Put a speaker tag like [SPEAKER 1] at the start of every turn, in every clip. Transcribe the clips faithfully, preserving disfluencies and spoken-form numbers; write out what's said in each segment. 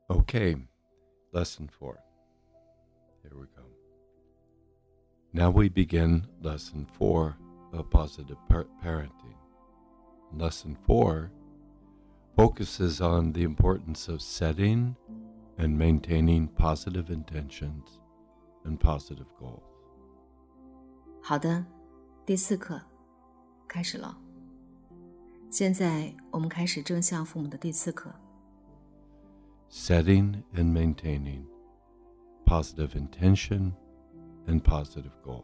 [SPEAKER 1] Okay, lesson four. Here we go. Now we begin lesson four of positive par- parenting. Lesson four focuses on the importance of setting and maintaining positive intentions and positive goals.
[SPEAKER 2] 好的，第四课开始了。现在我们开始正向父母的第四课。
[SPEAKER 1] Setting and maintaining positive intention and positive goals.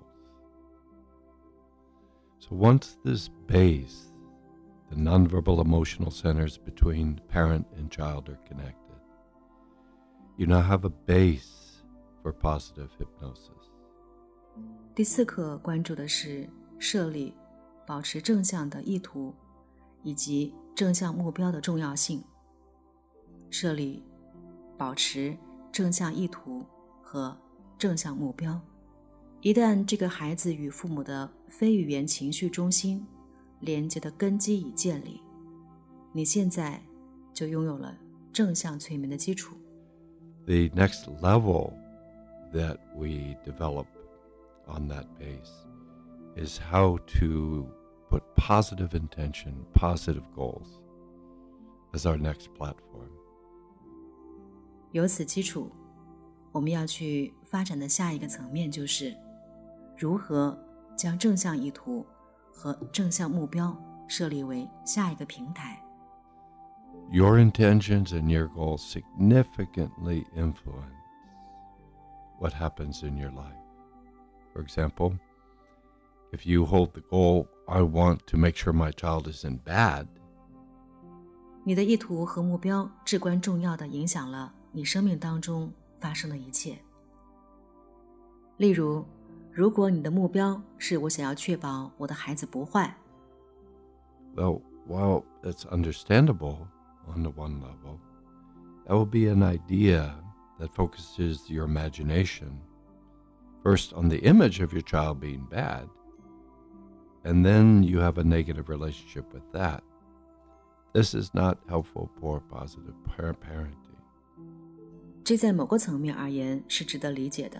[SPEAKER 1] So once this base, the nonverbal emotional centers between parent and child are connected, you now have a base for positive hypnosis.
[SPEAKER 2] 第四课关注的是设立、保持正向的意图以及正向目标的重要性。设立、保持正向意图和正向目标。一旦这个孩子与父母的非语言情绪中心连接的根基已建立，你现在就拥有了正向催眠的基础。
[SPEAKER 1] The next level that we develop on that base is how to put positive intention, positive goals as our next platform.
[SPEAKER 2] 由此基础，我们要去发展的下一个层面就是如何将正向意图和正向目标设立为下一个平台。
[SPEAKER 1] Your intentions and your goals significantly influence what happens in your life. For example, if you hold the goal, I want to make sure my child isn't bad,
[SPEAKER 2] 你的意图和目标至关重要地影响了你生命当中发生的一切。例如，如果你的目标是我想要确保我的孩子不坏，
[SPEAKER 1] well, while it's understandable on the one level, that will be an idea that focuses your imagination first on the image of your child being bad, and then you have a negative relationship with that. This is not helpful for positive parenting.
[SPEAKER 2] 这在某个层面而言是值得理解的，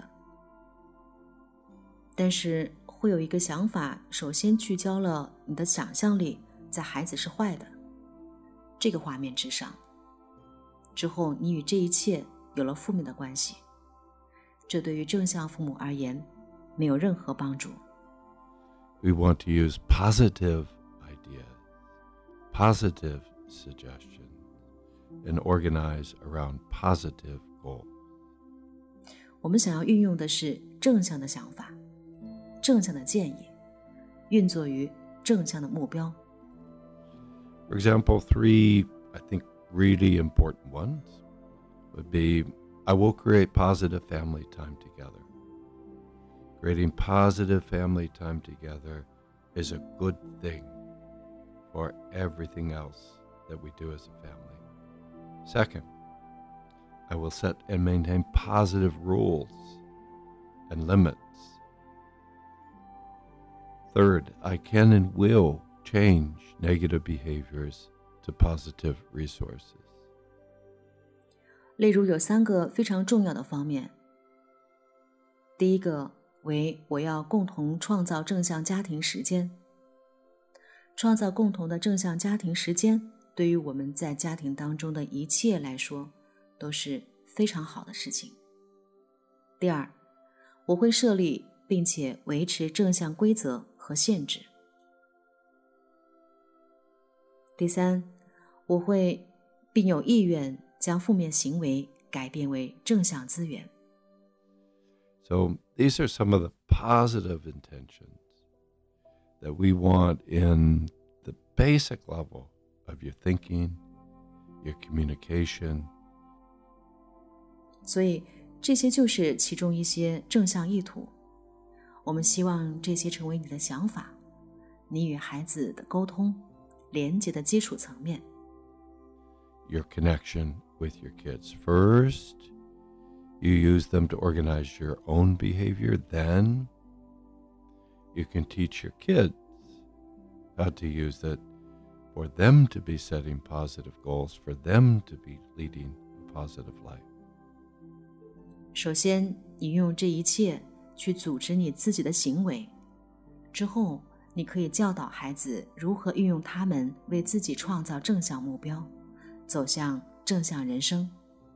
[SPEAKER 2] 但是会有一个想法首先聚焦了你的想象力在孩子是坏的这个画面之上，之后你与这一切有了负面的关系，这对于正向父母而言没有任何帮助。
[SPEAKER 1] We want to use positive ideas, positive suggestions, and organize around positive goals.
[SPEAKER 2] 我们想要运用的是正向的想法，正向的建议，运作于正向的目标。
[SPEAKER 1] For example, three, I think, really important ones would be, I will create positive family time together. Creating positive family time together is a good thing for everything else that we do as a family. Second, I will set and maintain positive rules and limits. Third, I can and will change negative behaviors to positive resources.
[SPEAKER 2] 例如有三个非常重要的方面。第一个为我要共同创造正向家庭时间。创造共同的正向家庭时间，对于我们在家庭当中的一切来说，都是非常好的事情。第二，我会设立并且维持正向规则和限制。第三，我会并有意愿将负面行为改变为正向资源。
[SPEAKER 1] So these are some of the positive intentions that we want in the basic level of your thinking, your communication.
[SPEAKER 2] 所以这些就是其中一些正向意图。我们希望这些成为你的想法，你与孩子的沟通连接的基础层面。
[SPEAKER 1] Your connection with your kids. First, you use them to organize your own behavior. Then you can teach your kids how to use it for them to be setting positive goals, for them to be leading a positive light.
[SPEAKER 2] 首先，你用这一切去组织你自己的行为，之后你可以教导孩子如何运用他们为自己创造正向目标，走向正向人生。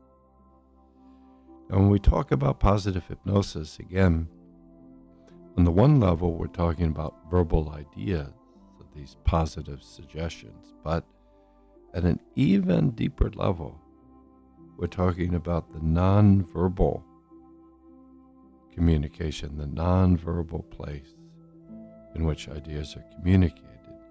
[SPEAKER 1] And when we talk about positive hypnosis, again, on the one level, we're talking about verbal ideas, so these positive suggestions. But at an even deeper level, we're talking about the nonverbal communication, the nonverbal place in which ideas are communicated.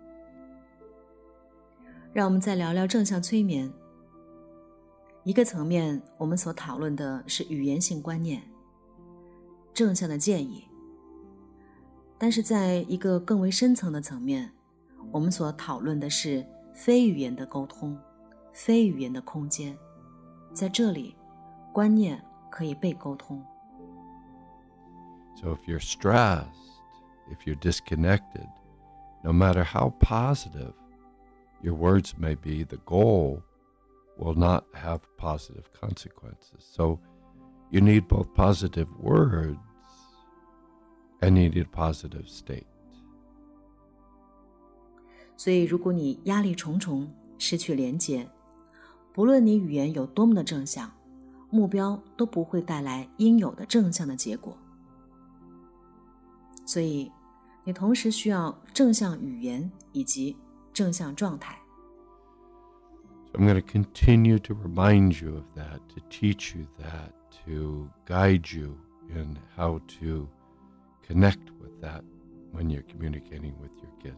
[SPEAKER 2] 让我们再聊聊正向催眠。一个层面，我们所讨论的是语言性观念，正向的建议。但是在一个更为深层的层面，我们所讨论的是非语言的沟通，非语言的空间。在这里，观念可以被沟通。
[SPEAKER 1] So if you're stressed, if you're disconnected, no matter how positive your words may be, the goal will not have positive consequences. So you need both positive words and you need a positive state.
[SPEAKER 2] 所以如果你压力重重，失去连结，不论你语言有多么的正向，目标都不会带来应有的正向的结果。所以你同时需要正向语言以及正向状态。
[SPEAKER 1] So I'm going to continue to remind you of that, to teach you that, to guide you in how to connect with that when you're communicating with your kids.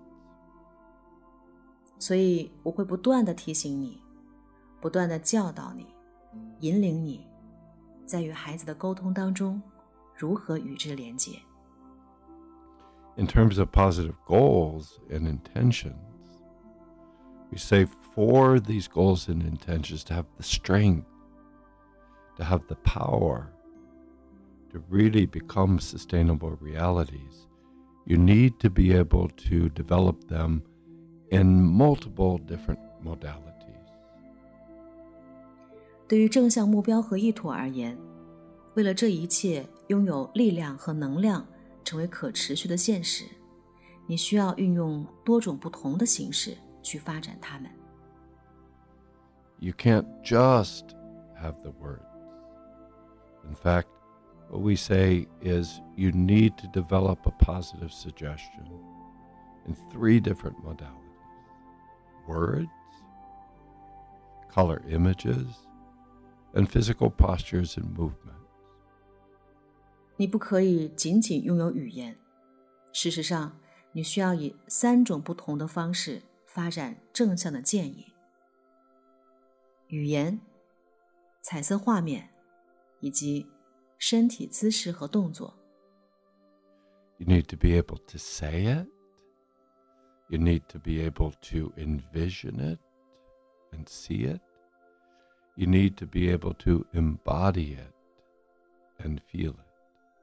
[SPEAKER 2] 所以我会不断地提醒你，不断地教导你，引领你，在与孩子的沟通当中，如何与之连结。
[SPEAKER 1] In terms of positive goals and intentions, we say for these goals and intentions to have the strength, to have the power, to really become sustainable realities, you need to be able to develop them in multiple different modalities.
[SPEAKER 2] 对于正向目标和意图而言，为了这一切拥有力量和能量成为可持续的现实，你需要运用多种不同的形式去发展它们。
[SPEAKER 1] You can't just have the words. In fact, what we say is you need to develop a positive suggestion in three different modalities. Words, color images, and physical postures and movements.
[SPEAKER 2] 你不可以仅仅拥有语言，事实上，你需要以三种不同的方式发展正向的建议。语言、彩色画面以及身体姿势和动作。
[SPEAKER 1] You need to be able to say it. You need to be able to envision it and see it. You need to be able to embody it and feel it.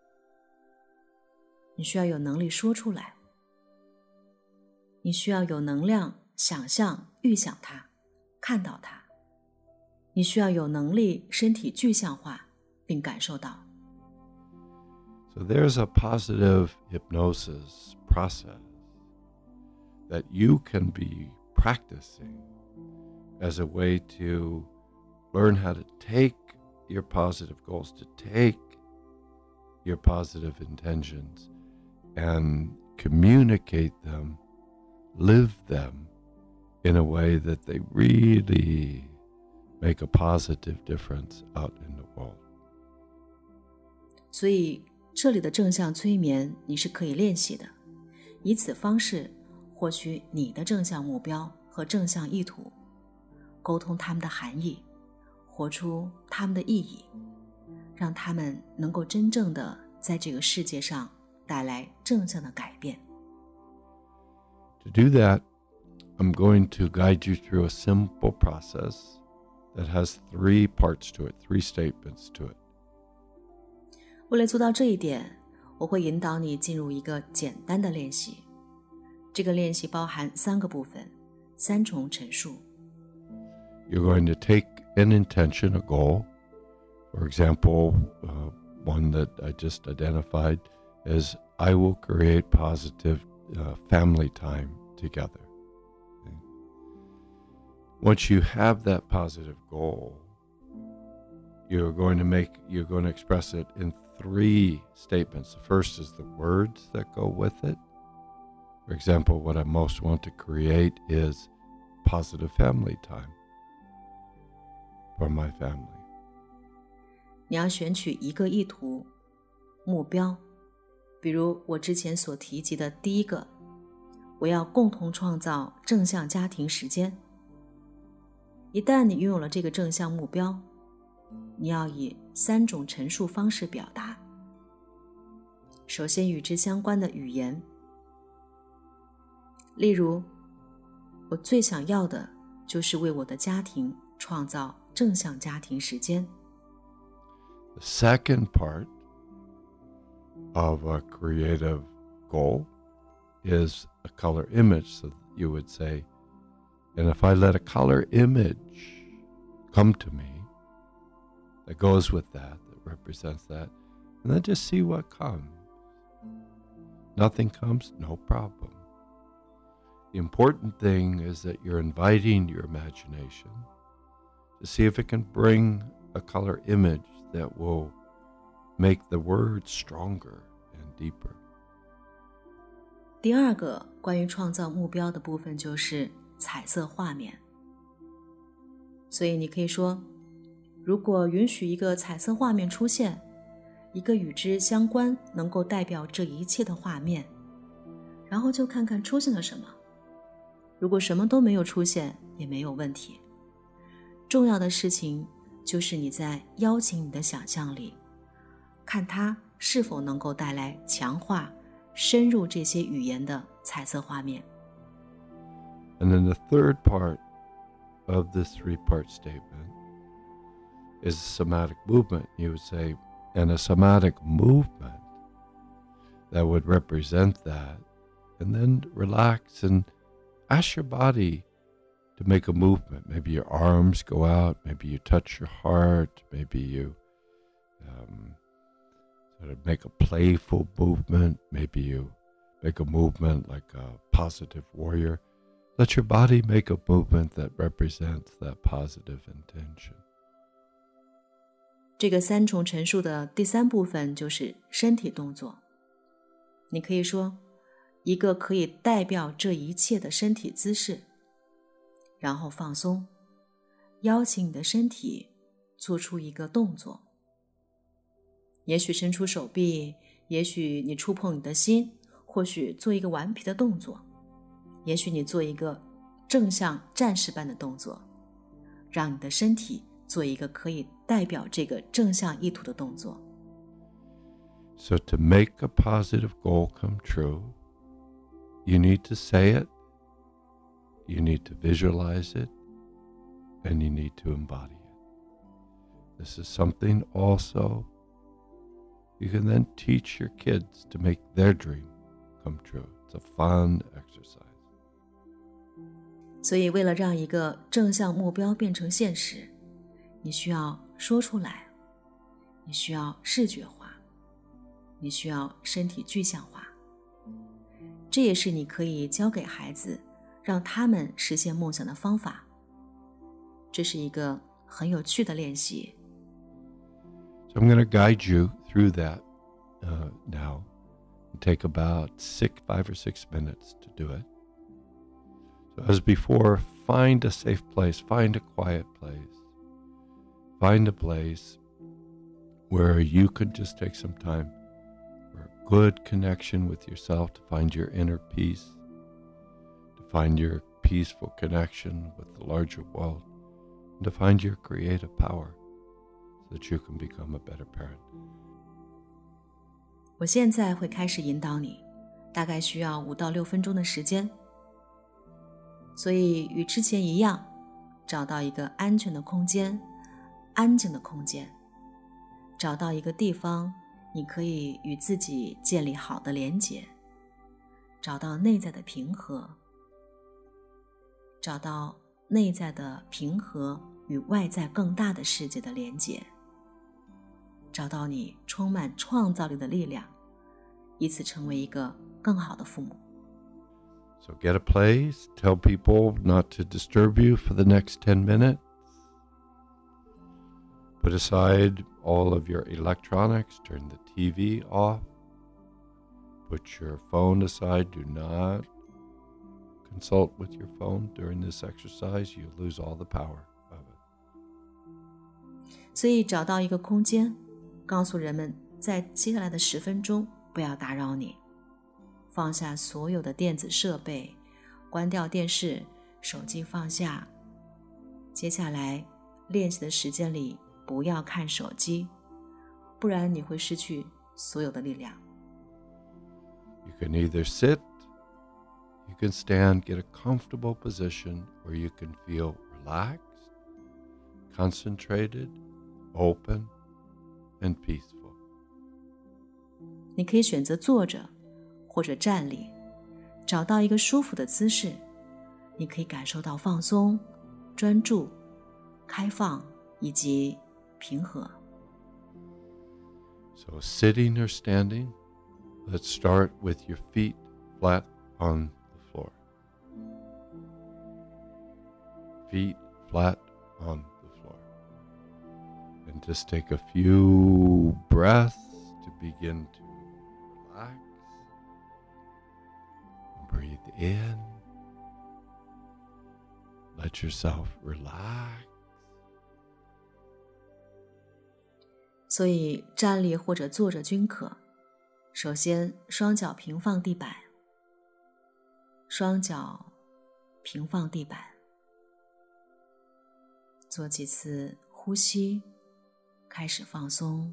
[SPEAKER 2] 你需要有能力说出来，你需要有能量想象、预想它，看到它。你需要有能力身体具象化并感受到。
[SPEAKER 1] So there's a positive hypnosis process that you can be practicing as a way to learn how to take your positive goals, to take your positive intentions and communicate them, live them in a way that they really make a positive difference out in the world.
[SPEAKER 2] 所以这里的正向催眠你是可以练习的，以此方式获取你的正向目标和正向意图，沟通它们的含义，活出它们的意义，让它们能够真正的在这个世界上带来正向的改变。
[SPEAKER 1] To do that, I'm going to guide you through a simple process that has three parts to it, three statements to it.
[SPEAKER 2] 为了做到这一点，我会引导你进入一个简单的练习。这个练习包含三个部分，三重陈述。
[SPEAKER 1] You're going to take an intention, a goal. For example, uh, one that I just identified is I will create positive uh, family time together. Okay? Once you have that positive goal, you're going to make, you're going to express it in three statements. The first is the words that go with it. For example, what I most want to create is positive family time for my family.
[SPEAKER 2] 你要选取一个意图、目标，比如我之前所提及的第一个，我要共同创造正向家庭时间。一旦你拥有了这个正向目标，你要以三种陈述方式表达。首先，与之相关的语言，例如，我最想要的就是为我的家庭创造正向家庭时间。
[SPEAKER 1] The second part of a creative goal is a color image. So you would say, and if I let a color image come to me that goes with that, that represents that, and then just see what comes. Nothing comes, no problem. The important thing is that you're inviting your imagination to see if it can bring a color image that will make the words stronger and deeper.
[SPEAKER 2] 第二个关于创造目标的部分就是彩色画面。所以你可以说，如果允许一个彩色画面出现，一个与之相关能够代表这一切的画面，然后就看看出现了什么。如果什么都没有出现，也没有问题。重要的事情就是你在邀请你的想象力，看它是否能够带来强化、深入这些语言的彩色画面。
[SPEAKER 1] And then the third part of this three-part statement is somatic movement. You would say, and a somatic movement that would represent that, and then relax and ask your body to make a movement. Maybe your arms go out, maybe you touch your heart, maybe you um, sort of make a playful movement, maybe you make a movement like a positive warrior. Let your body make a movement that represents that positive intention.
[SPEAKER 2] 这个三重陈述的第三部分就是身体动作。你可以说一个可以代表这一切的身体姿势，然后放松，邀请你的身体做出一个动作。也许伸出手臂，也许你触碰你的心，或许做一个顽皮的动作，也许你做一个正向战士般的动作，让你的身体做一个可以代表这个正向意图的动作。
[SPEAKER 1] So to make a positive goal come true, you need to say it, you need to visualize it, and you need to embody it. This is something also you can then teach your kids to make their dream come true. It's a fun exercise.
[SPEAKER 2] 所以为了让一个正向目标变成现实，你需要说出来，你需要视觉化，你需要身体具象化。这也是你可以教给孩子，让他们实现梦想的方法。这是一个很有趣的练习。
[SPEAKER 1] So I'm going to guide you through that uh, now. It'll take about six, five or six minutes to do it. So as before, find a safe place, find a quiet place. Find a place where you could just take some time for a good connection with yourself, to find your inner peace, to find your peaceful connection with the larger world, and to find your creative power so that you can become a better parent.
[SPEAKER 2] 我现在会开始引导你，大概需要五到六分钟的时间。所以与之前一样，找到一个安全的空间，安静的空间，找到一个地方，你可以与自己建立好的连结，找到内在的平和，找到内在的平和与外在更大的世界的连结，找到你充满创造力的力量，以此成为一个更好的父母。
[SPEAKER 1] So get a place, tell people not to disturb you for the next ten minutes. Put aside all of your electronics, turn the T V off. Put your phone aside, do not consult with your phone during this exercise. You lose all the power of it.
[SPEAKER 2] 所以找到一个空间，告诉人们在接下来的十分钟不要打扰你，放下所有的电子设备，关掉电视，手机放下。接下来练习的时间里不要看手机，不然你会失去所有的力量。
[SPEAKER 1] You can either sit, you can stand, get a comfortable position, or you can feel relaxed, concentrated, open, and peaceful.
[SPEAKER 2] 你可以选择坐着或者站立，找到一个舒服的姿势，你可以感受到放松、专注、开放以及平和。
[SPEAKER 1] So sitting or standing, let's start with your feet flat on the floor. Feet flat on the floor. And just take a few breaths to begin to relax. Breathe in. Let yourself relax.
[SPEAKER 2] 所以站立或者坐着均可。首先，双脚平放地板，双脚平放地板，做几次呼吸，开始放松。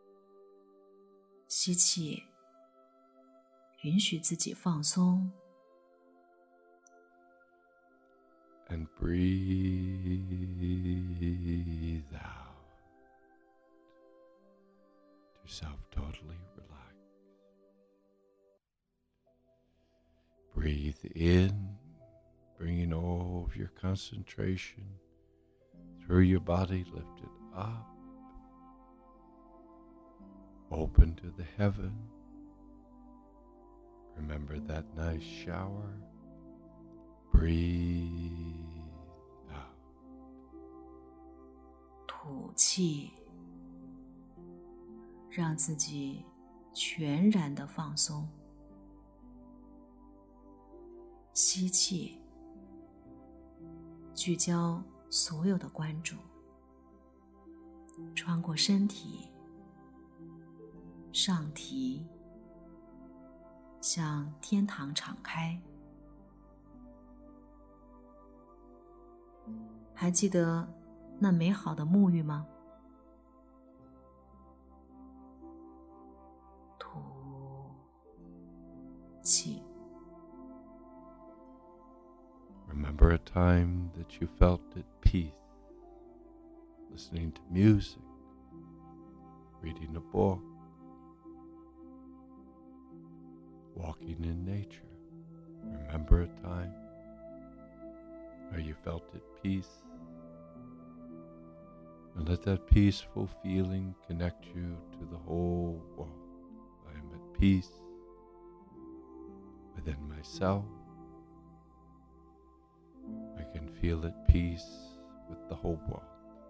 [SPEAKER 2] 吸气，允许自己放松。
[SPEAKER 1] And breathe out. Yourself totally relaxed. Breathe in, bringing all of your concentration through your body, lift it up, open to the heaven. Remember that nice shower. Breathe out.
[SPEAKER 2] 吐气，让自己全然的放松。吸气，聚焦所有的关注，穿过身体，上提，向天堂敞开。还记得那美好的沐浴吗？吐气。
[SPEAKER 1] Remember a time that you felt at peace, listening to music, reading a book, walking in nature. Remember a time where you felt at peace, and let that peaceful feeling connect you to the whole world. I am at peace within myself. I can feel at peace with the whole world.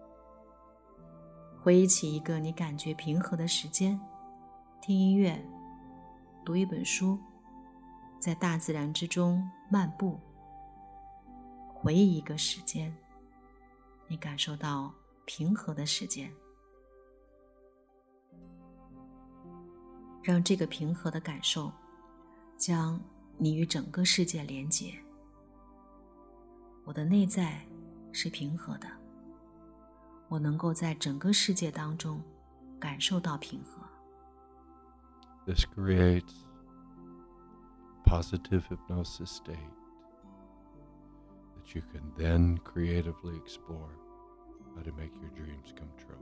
[SPEAKER 2] 回忆起一个你感觉平和的时间，听音乐，读一本书，在大自然之中漫步。回忆一个时间，你感受到平和的时间，让这个平和的感受将你与整个世界连结。我的内在是平和的，我能够在整个世界当中感受到平和。
[SPEAKER 1] This creates a positive hypnosis state that you can then creatively explore how to make your dreams come true.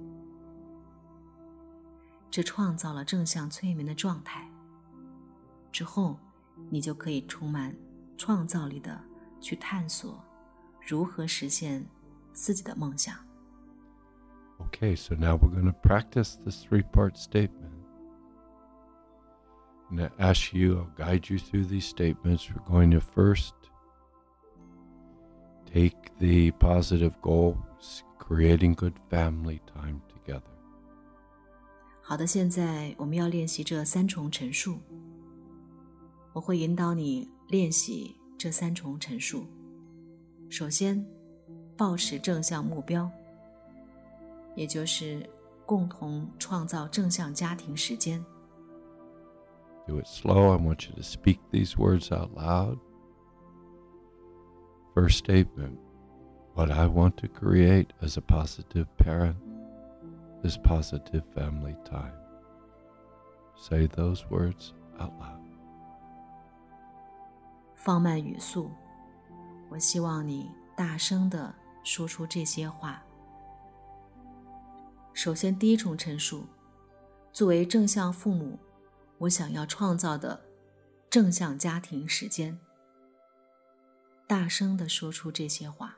[SPEAKER 2] 这创造了正向催眠的状态，之后你就可以充满创造力的去探索如何实现自己的梦想。
[SPEAKER 1] Okay, so now we're going to practice this three-part statement. I'm going to ask you, I'll guide you through these statements. We're going to first take the positive goals, creating good family time together.
[SPEAKER 2] 好的，现在我们要练习这三重陈述。我会引导你练习这三重陈述。首先，抱持正向目标，也就是共同创造正向家庭时间。
[SPEAKER 1] Do it slow. I want you to speak these words out loud. First statement, what I want to create as a positive parent is positive family time. Say those words out loud.
[SPEAKER 2] 放慢语速，我希望你大声地说出这些话。首先，第一重陈述，作为正向父母，我想要创造的正向家庭时间。大声地说出这些话。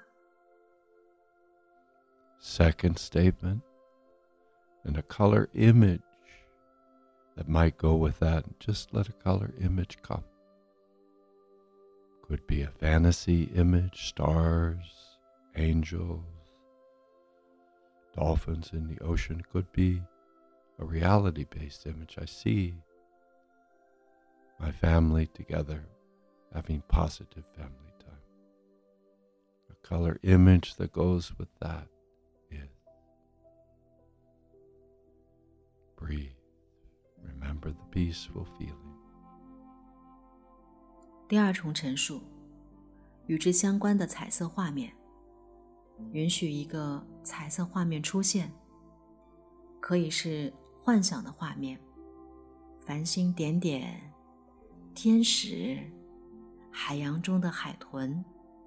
[SPEAKER 1] Second statement, and a color image that might go with that. Just let a color image come. Could be a fantasy image, stars, angels, dolphins in the ocean. Could be a reality-based image. I see my family together having positive family time. A color image that goes with that is breathe. Remember the peaceful feeling.
[SPEAKER 2] 第二重陈述，与之相关的彩色画面，允许一个彩色画面出现，可以是幻想的画面，繁星点点，天使，海洋中的海豚，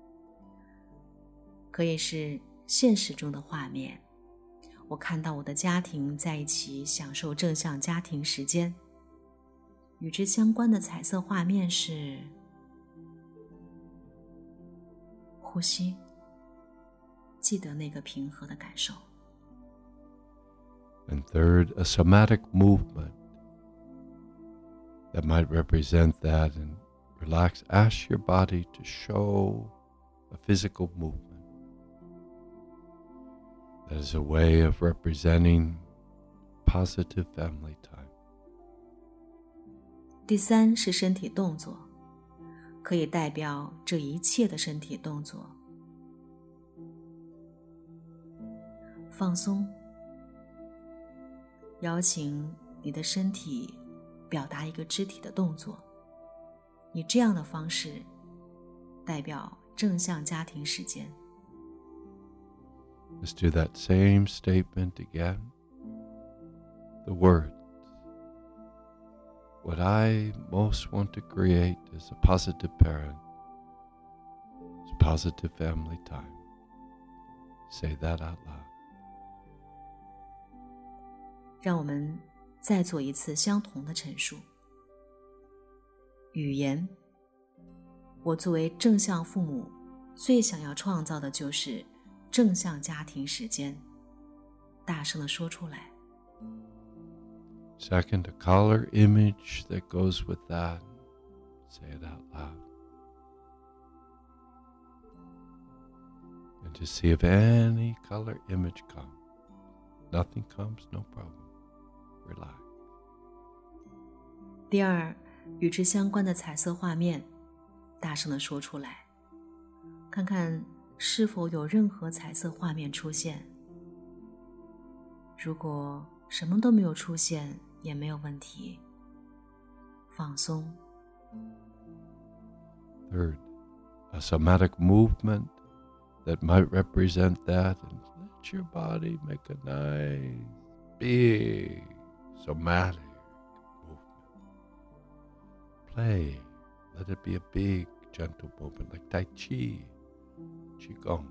[SPEAKER 2] 可以是现实中的画面，我看到我的家庭在一起享受正向家庭时间。与之相关的彩色画面是呼吸，记得那个平和的感受。
[SPEAKER 1] And third, a somatic movement that might represent that, and relax. Ask your body to show a physical movement. That is a way of representing positive family time.
[SPEAKER 2] 第三是身体动作，可以代表这一切的身体动作。放松，邀请你的身体表达一个肢体的动作，以这样的方式代表正向家庭时间。
[SPEAKER 1] Let's do that same statement again. The words. What I most want to create is a positive parent. It's positive family time. Say that out loud.
[SPEAKER 2] 让我们再做一次相同的陈述。语言，我作为正向父母，最想要创造的就是正向家庭时间。大声地说出来。
[SPEAKER 1] Second, a color image that goes with that. Say it out loud. And just see if any color image comes. Nothing comes, no problem. Relax.
[SPEAKER 2] 第二，与之相关的彩色画面，大声地说出来，看看是否有任何彩色画面出现。如果什么都没有出现，也没有问题。放松。
[SPEAKER 1] Third, a somatic movement that might represent that, and let your body make a nice, big, somatic movement. Play. Let it be a big, gentle movement like Tai Chi, Qigong.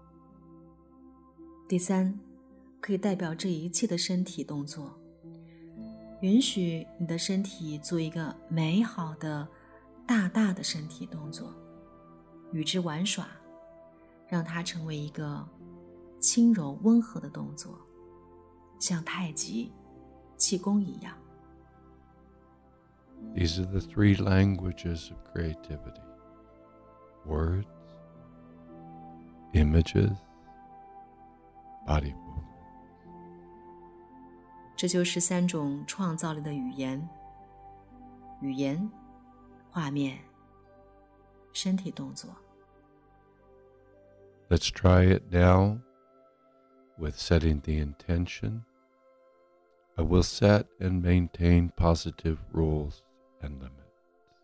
[SPEAKER 2] 第三，可以代表这一切的身体动作。允许你的身体做一个美好的、大大的身体动作，与之玩耍， 让它成为一个轻柔温和的动作，像太极、气功一样。
[SPEAKER 1] These are the three languages of creativity: words, images, body movement.
[SPEAKER 2] 这就是三种创造力的语言：语言、画面、身体动作。
[SPEAKER 1] Let's try it now with setting the intention. I will set and maintain positive rules and limits.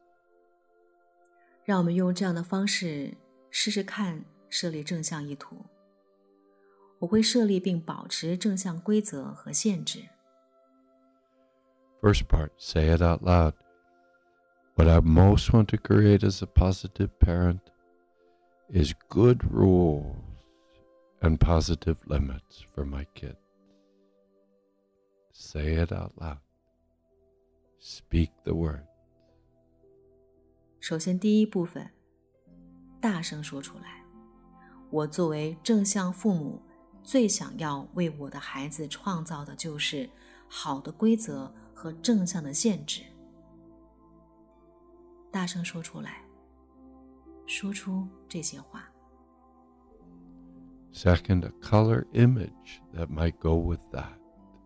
[SPEAKER 2] 让我们用这样的方式试试看设立正向意图。我会设立并保持正向规则和限制。
[SPEAKER 1] First part, say it out loud. What I most want to create as a positive parent is good rules and positive limits for my kids. Say it out loud. Speak the word.
[SPEAKER 2] 首先第一部分，大声说出来。我作为正向父母，最想要为我的孩子创造的就是好的规则和正向的限制。大声说出来，说出这些话。
[SPEAKER 1] Second, a color image that might go with that.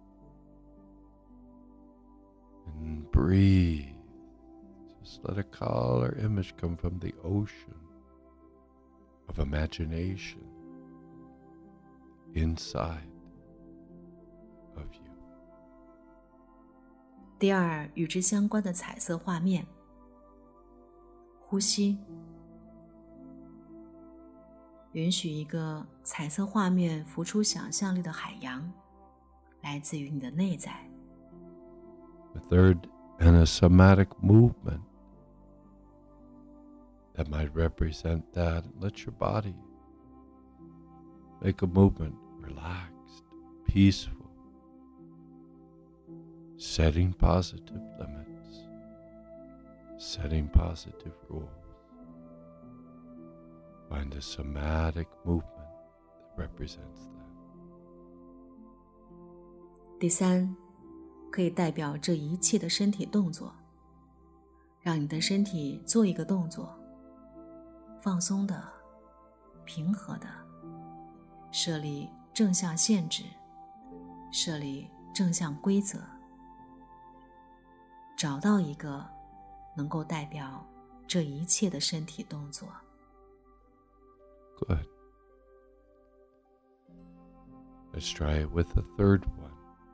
[SPEAKER 1] And breathe. Just let a color image come from the ocean of imagination inside of you.
[SPEAKER 2] 第二，与之相关的彩色画面。呼吸，允许一个彩色画面浮出想象力的海洋，来自于你的内在。
[SPEAKER 1] The third, and a somatic movement that might represent that. Let your body make a movement, relaxed, peaceful, setting positive limits, setting positive rules. Find a somatic movement that represents that.
[SPEAKER 2] 第三，可以代表这一切的身体动作，让你的身体做一个动作，放松的、平和的，设立正向限制，设立正向规则，找到一个能够代表这一切的身体动作。
[SPEAKER 1] Good. Let's try it with the third one.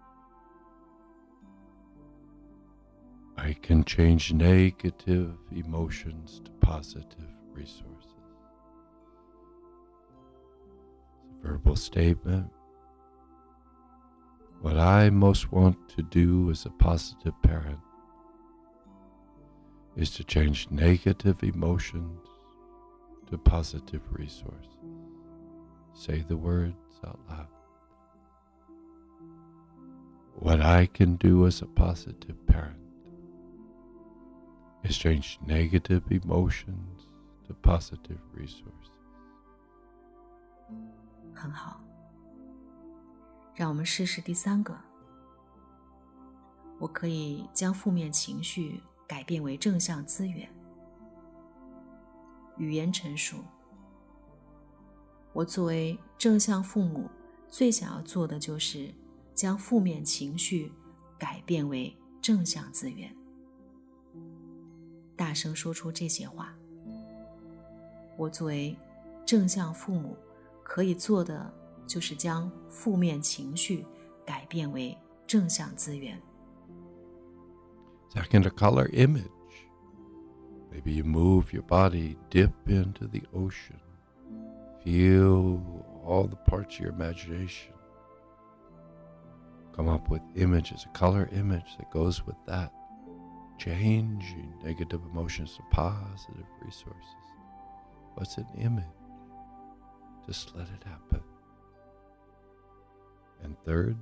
[SPEAKER 1] I can change negative emotions to positive resources. It's a verbal statement. What I most want to do as a positive parent is to change negative emotions to positive resources. Say the words out loud. What I can do as a positive parent is change negative emotions to positive resources.
[SPEAKER 2] 很好，让我们试试第三个。我可以将负面情绪改变为正向资源。语言陈述，我作为正向父母，最想要做的就是将负面情绪改变为正向资源。大声说出这些话。我作为正向父母，可以做的就是将负面情绪改变为正向资源。
[SPEAKER 1] Second, a color image. Maybe you move your body, dip into the ocean. Feel all the parts of your imagination. Come up with images, a color image that goes with that. Changing negative emotions to positive resources. What's an image? Just let it happen. And third,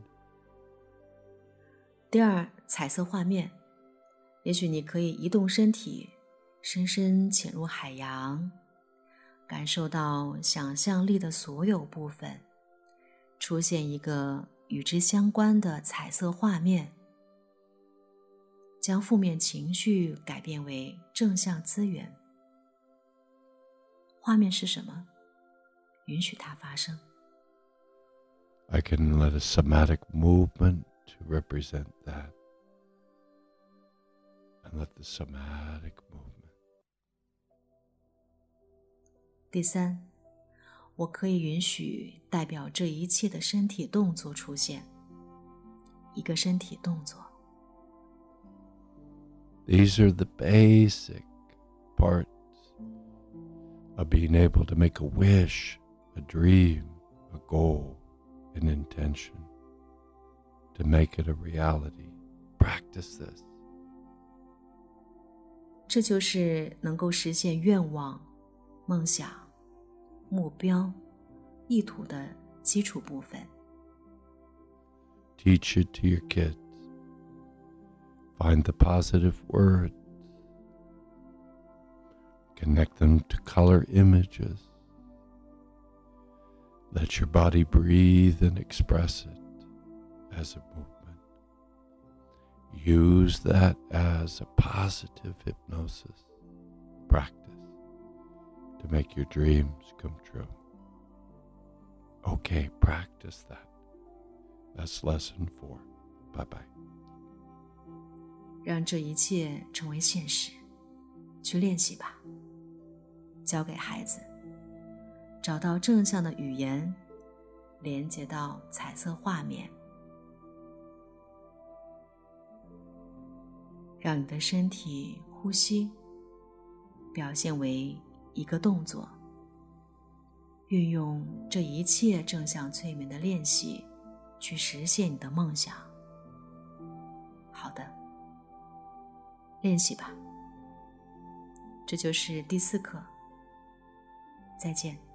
[SPEAKER 2] 第二，彩色画面。也许你可以移动身体，深深潜入海洋， 感受到想象力的所有部分出现一个与之相关的彩色画面，将负面情绪改变为正向资源。画面是什么？允许它发生。
[SPEAKER 1] I can let a somatic movement to represent that, and let the somatic movement.
[SPEAKER 2] 第三，我可以允许代表这一切的身体动作出现，一个身体动作。
[SPEAKER 1] These are the basic parts of being able to make a wish, a dream, a goal, an intention, to make it a reality. Practice this.
[SPEAKER 2] 这就是能够实现愿望、梦想、目标、意图的基础部分。
[SPEAKER 1] Teach it to your kids. Find the positive words. Connect them to color images. Let your body breathe and express it as a movement. Use that as a positive hypnosis practice to make your dreams come true. Okay, practice that. That's lesson four. Bye-bye.
[SPEAKER 2] 让这一切成为现实，去练习吧。交给孩子，找到正向的语言，连接到彩色画面，让你的身体呼吸表现为一个动作，运用这一切正向催眠的练习去实现你的梦想。好的，练习吧。这就是第四课，再见。